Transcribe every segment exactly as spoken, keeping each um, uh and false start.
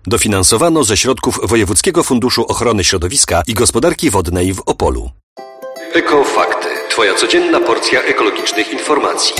Dofinansowano ze środków Wojewódzkiego Funduszu Ochrony Środowiska i Gospodarki Wodnej w Opolu. Ekofakty. Twoja codzienna porcja ekologicznych informacji.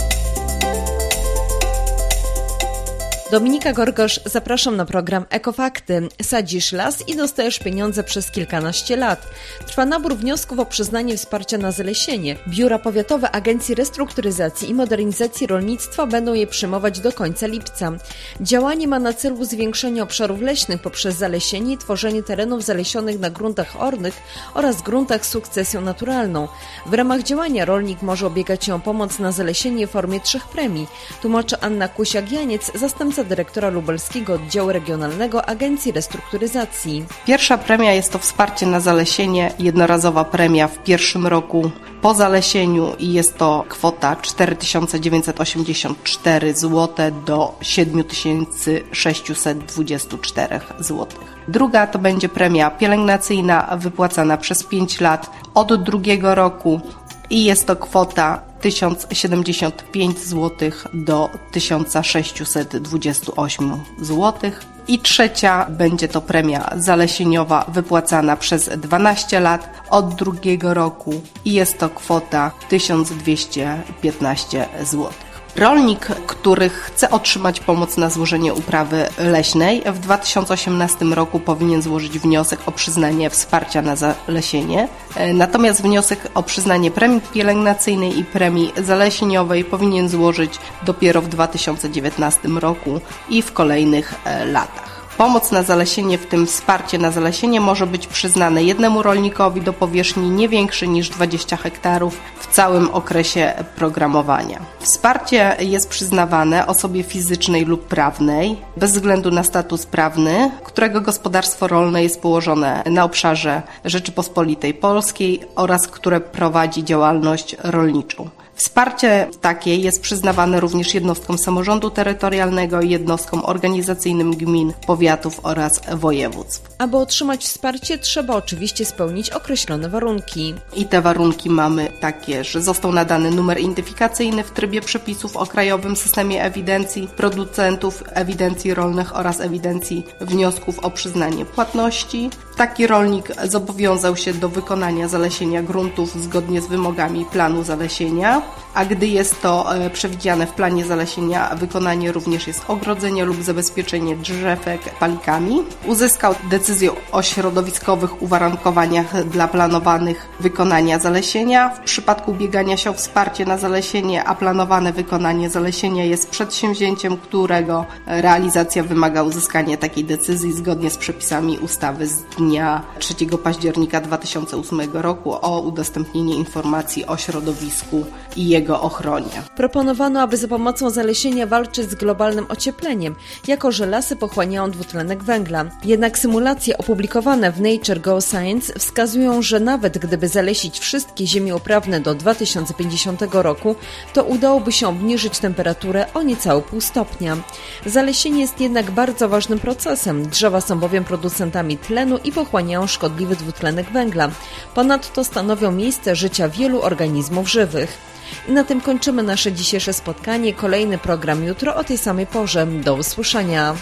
Dominika Gorgosz, zapraszam na program Ekofakty. Sadzisz las i dostajesz pieniądze przez kilkanaście lat. Trwa nabór wniosków o przyznanie wsparcia na zalesienie. Biura powiatowe Agencji Restrukturyzacji i Modernizacji Rolnictwa będą je przyjmować do końca lipca. Działanie ma na celu zwiększenie obszarów leśnych poprzez zalesienie i tworzenie terenów zalesionych na gruntach ornych oraz gruntach z sukcesją naturalną. W ramach działania rolnik może ubiegać się o pomoc na zalesienie w formie trzech premii. Tłumaczy Anna Kusiak-Janiec, zastępca dyrektora lubelskiego oddziału regionalnego Agencji Restrukturyzacji. Pierwsza premia jest to wsparcie na zalesienie, jednorazowa premia w pierwszym roku po zalesieniu i jest to kwota cztery tysiące dziewięćset osiemdziesiąt cztery złote do siedem tysięcy sześćset dwadzieścia cztery złote. Druga to będzie premia pielęgnacyjna wypłacana przez pięć lat od drugiego roku i jest to kwota tysiąc siedemdziesiąt pięć złotych do tysiąc sześćset dwadzieścia osiem złotych. I trzecia będzie to premia zalesieniowa wypłacana przez dwanaście lat od drugiego roku i jest to kwota tysiąc dwieście piętnaście złotych. Rolnik, który chce otrzymać pomoc na złożenie uprawy leśnej, w dwa tysiące osiemnastym roku powinien złożyć wniosek o przyznanie wsparcia na zalesienie. Natomiast wniosek o przyznanie premii pielęgnacyjnej i premii zalesieniowej powinien złożyć dopiero w dwa tysiące dziewiętnastym roku i w kolejnych latach. Pomoc na zalesienie, w tym wsparcie na zalesienie, może być przyznane jednemu rolnikowi do powierzchni nie większej niż dwadzieścia hektarów w całym okresie programowania. Wsparcie jest przyznawane osobie fizycznej lub prawnej, bez względu na status prawny, którego gospodarstwo rolne jest położone na obszarze Rzeczypospolitej Polskiej oraz które prowadzi działalność rolniczą. Wsparcie takie jest przyznawane również jednostkom samorządu terytorialnego i jednostkom organizacyjnym gmin, powiatów oraz województw. Aby otrzymać wsparcie, trzeba oczywiście spełnić określone warunki. I te warunki mamy takie, że został nadany numer identyfikacyjny w trybie przepisów o Krajowym Systemie Ewidencji Producentów, Ewidencji Rolnych oraz Ewidencji Wniosków o przyznanie płatności. Taki rolnik zobowiązał się do wykonania zalesienia gruntów zgodnie z wymogami planu zalesienia, a gdy jest to przewidziane w planie zalesienia, wykonanie również jest ogrodzenie lub zabezpieczenie drzewek palikami. Uzyskał decyzję o środowiskowych uwarunkowaniach dla planowanych wykonania zalesienia. W przypadku ubiegania się o wsparcie na zalesienie, a planowane wykonanie zalesienia jest przedsięwzięciem, którego realizacja wymaga uzyskania takiej decyzji zgodnie z przepisami ustawy z dnia trzeciego października dwa tysiące ósmego roku o udostępnieniu informacji o środowisku i jego ochronie. Proponowano, aby za pomocą zalesienia walczyć z globalnym ociepleniem, jako że lasy pochłaniają dwutlenek węgla. Jednak symulacje opublikowane w Nature Geoscience wskazują, że nawet gdyby zalesić wszystkie ziemie uprawne do dwa tysiące pięćdziesiątego roku, to udałoby się obniżyć temperaturę o niecałe pół stopnia. Zalesienie jest jednak bardzo ważnym procesem. Drzewa są bowiem producentami tlenu i pochłaniają szkodliwy dwutlenek węgla. Ponadto stanowią miejsce życia wielu organizmów żywych. I na tym kończymy nasze dzisiejsze spotkanie. Kolejny program jutro o tej samej porze. Do usłyszenia.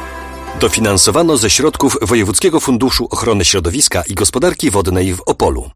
Dofinansowano ze środków Wojewódzkiego Funduszu Ochrony Środowiska i Gospodarki Wodnej w Opolu.